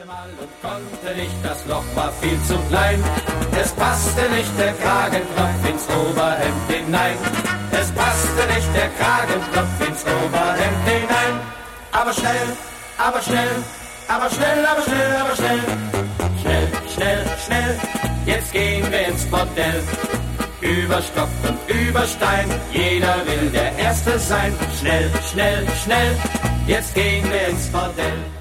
Mal und konnte nicht, das Loch war viel zu klein. Es passte nicht der Kragenknopf ins Oberhemd hinein. Es passte nicht der Kragenknopf ins Oberhemd hinein. Aber schnell, aber schnell, aber schnell, aber schnell, aber schnell. Schnell, schnell, schnell, jetzt gehen wir ins Bordell. Über Stock und über Stein, jeder will der Erste sein. Schnell, schnell, schnell, jetzt gehen wir ins Bordell.